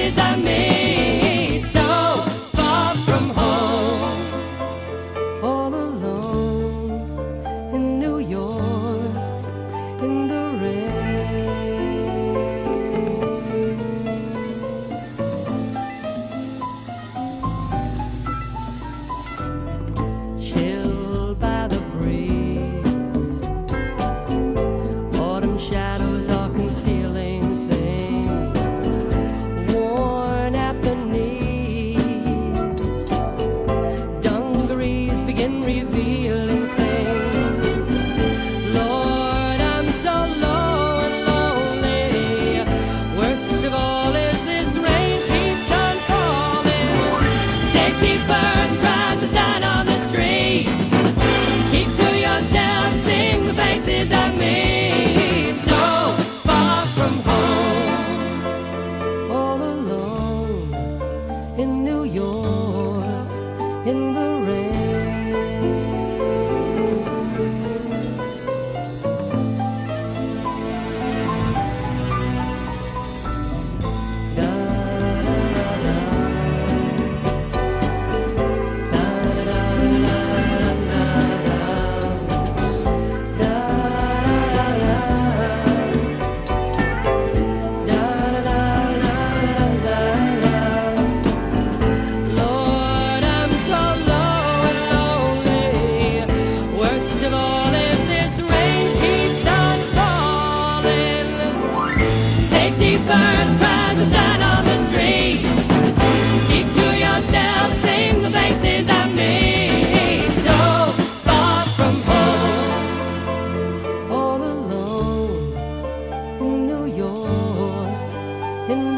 faces I made, so far from home, all alone in New York, in the rain. Chilled by the breeze, autumn shadows are concealing things, worn at the knees, dungarees begin revealing things. Lord, I'm so low and lonely. Worst of all is this rain keeps on falling. Safety first, cries the sign on the street. Keep to yourself, sing the faces I made, so far from home, all alone in New York, in the rain. Da, da, da, da, Lord, I'm so low and lonely. Worst of all is this rain keeps on falling. Safety first, cries the sign on the street. Keep to yourself, sing the faces I made, so far from home, all alone in New York, in